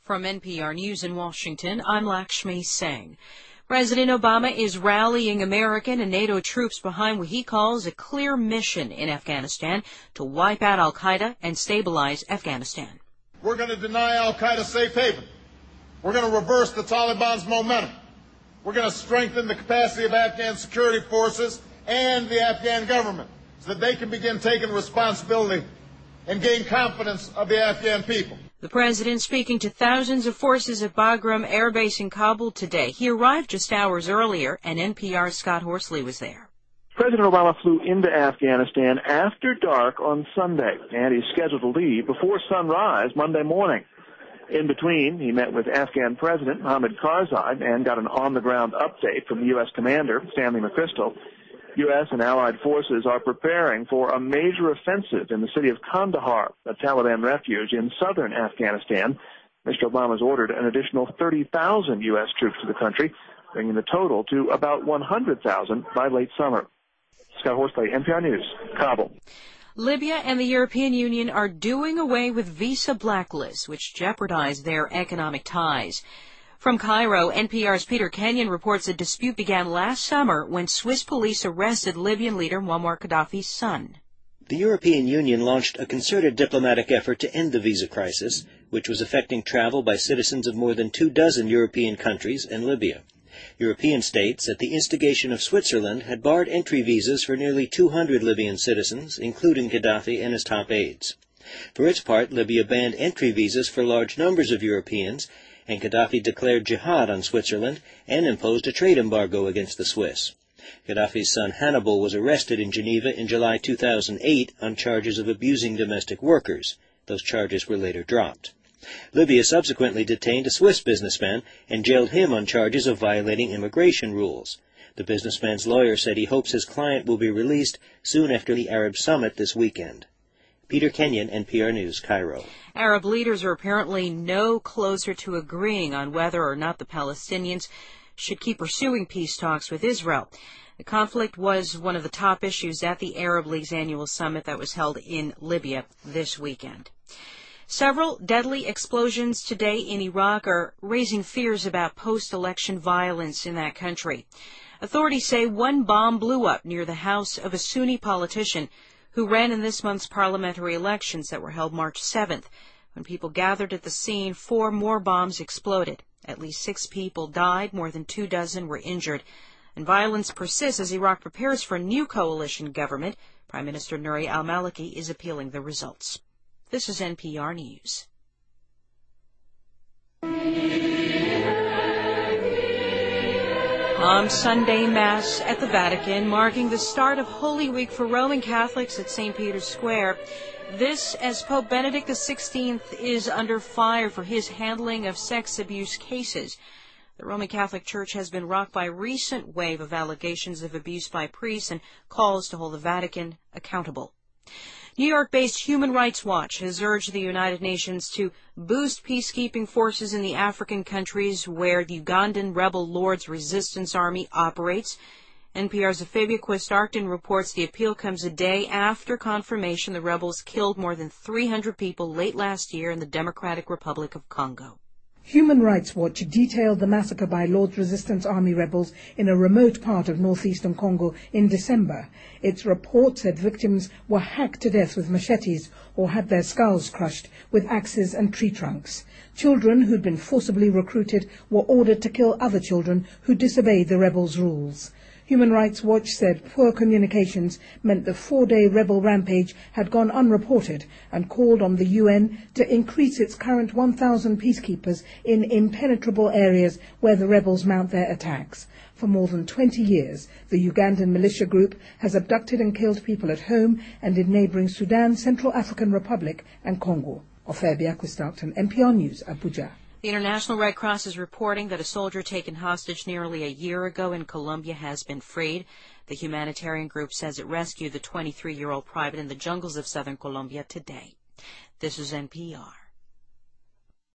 From NPR News in Washington, I'm Lakshmi Singh. President Obama is rallying American and NATO troops behind what he calls a clear mission in Afghanistan to wipe out al-Qaeda and stabilize Afghanistan. We're going to deny al-Qaeda safe haven. We're going to reverse the Taliban's momentum. We're going to strengthen the capacity of Afghan security forces and the Afghan government so that they can begin taking responsibility and gain confidence of the Afghan people. The president speaking to thousands of forces at Bagram Air Base in Kabul today. He arrived just hours earlier, and NPR's Scott Horsley was there. President Obama flew into Afghanistan after dark on Sunday, and he's scheduled to leave before sunrise Monday morning. In between, he met with Afghan President Hamid Karzai and got an on-the-ground update from the U.S. Commander, Stanley McChrystal. U.S. and allied forces are preparing for a major offensive in the city of Kandahar, a Taliban refuge in southern Afghanistan. Mr. Obama's ordered an additional 30,000 U.S. troops to the country, bringing the total to about 100,000 by late summer. Scott Horsley, NPR News, Kabul. Libya and the European Union are doing away with visa blacklists, which jeopardize their economic ties. From Cairo, NPR's Peter Kenyon reports a dispute began last summer when Swiss police arrested Libyan leader Muammar Gaddafi's son. The European Union launched a concerted diplomatic effort to end the visa crisis, which was affecting travel by citizens of more than 24 European countries and Libya. European states, at the instigation of Switzerland, had barred entry visas for nearly 200 Libyan citizens, including Gaddafi and his top aides. For its part, Libya banned entry visas for large numbers of Europeans, and Gaddafi declared jihad on Switzerland and imposed a trade embargo against the Swiss. Gaddafi's son Hannibal was arrested in Geneva in July 2008 on charges of abusing domestic workers. Those charges were later dropped. Libya subsequently detained a Swiss businessman and jailed him on charges of violating immigration rules. The businessman's lawyer said he hopes his client will be released soon after the Arab summit this weekend. Peter Kenyon, NPR News, Cairo. Arab leaders are apparently no closer to agreeing on whether or not the Palestinians should keep pursuing peace talks with Israel. The conflict was one of the top issues at the Arab League's annual summit that was held in Libya this weekend. Several deadly explosions today in Iraq are raising fears about post-election violence in that country. Authorities say one bomb blew up near the house of a Sunni politician who ran in this month's parliamentary elections that were held March 7th. When people gathered at the scene, 4 more bombs exploded. At least 6 people died, more than 24 were injured. And violence persists as Iraq prepares for a new coalition government. Prime Minister Nouri al-Maliki is appealing the results. This is NPR News. Sunday Mass at the Vatican, marking the start of Holy Week for Roman Catholics at St. Peter's Square. This as Pope Benedict XVI is under fire for his handling of sex abuse cases. The Roman Catholic Church has been rocked by a recent wave of allegations of abuse by priests and calls to hold the Vatican accountable. New York-based Human Rights Watch has urged the United Nations to boost peacekeeping forces in the African countries where the Ugandan rebel Lord's Resistance Army operates. NPR's Afabia Quist-Arcton reports the appeal comes a day after confirmation the rebels killed more than 300 people late last year in the Democratic Republic of Congo. Human Rights Watch detailed the massacre by Lord's Resistance Army rebels in a remote part of northeastern Congo in December. Its report said victims were hacked to death with machetes or had their skulls crushed with axes and tree trunks. Children who'd been forcibly recruited were ordered to kill other children who disobeyed the rebels' rules. Human Rights Watch said poor communications meant the 4-day rebel rampage had gone unreported and called on the UN to increase its current 1,000 peacekeepers in impenetrable areas where the rebels mount their attacks. For more than 20 years, the Ugandan militia group has abducted and killed people at home and in neighboring Sudan, Central African Republic and Congo. Afabia Quist-Arcton, NPR News, Abuja. The International Red Cross is reporting that a soldier taken hostage nearly a year ago in Colombia has been freed. The humanitarian group says it rescued the 23-year-old private in the jungles of southern Colombia today. This is NPR.